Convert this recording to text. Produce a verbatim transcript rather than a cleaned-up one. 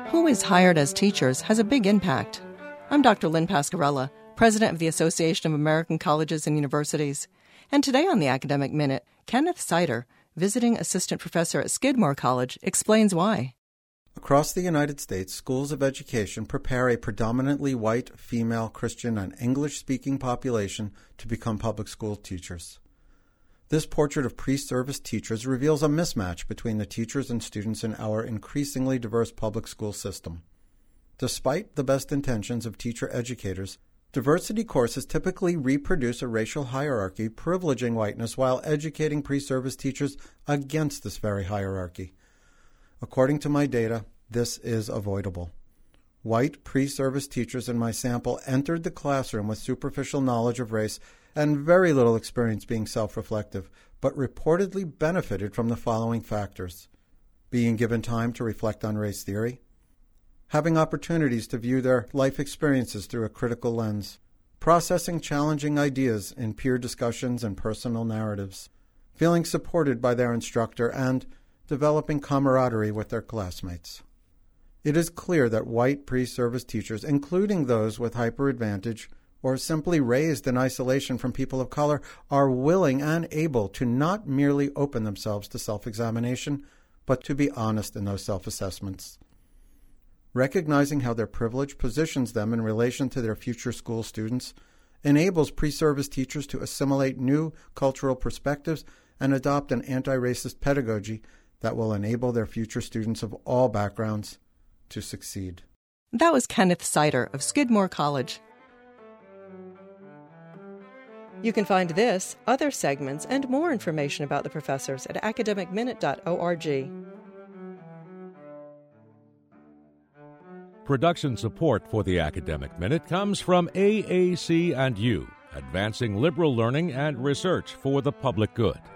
Who is hired as teachers has a big impact. I'm Doctor Lynn Pasquarella, President of the Association of American Colleges and Universities. And today on the Academic Minute, Kenneth Sider, visiting assistant professor at Skidmore College, explains why. Across the United States, schools of education prepare a predominantly white, female, Christian, and English-speaking population to become public school teachers. This portrait of pre-service teachers reveals a mismatch between the teachers and students in our increasingly diverse public school system. Despite the best intentions of teacher educators, diversity courses typically reproduce a racial hierarchy privileging whiteness while educating pre-service teachers against this very hierarchy. According to my data, this is avoidable. White pre-service teachers in my sample entered the classroom with superficial knowledge of race and very little experience being self-reflective, but reportedly benefited from the following factors: being given time to reflect on race theory, having opportunities to view their life experiences through a critical lens, processing challenging ideas in peer discussions and personal narratives, feeling supported by their instructor, and developing camaraderie with their classmates. It is clear that white pre-service teachers, including those with hyperadvantage or simply raised in isolation from people of color, are willing and able to not merely open themselves to self-examination, but to be honest in those self-assessments. Recognizing how their privilege positions them in relation to their future school students enables pre-service teachers to assimilate new cultural perspectives and adopt an anti-racist pedagogy that will enable their future students of all backgrounds to succeed. That was Kenneth Sider of Skidmore College. You can find this, other segments, and more information about the professors at academic minute dot org. Production support for the Academic Minute comes from A A C and U, advancing liberal learning and research for the public good.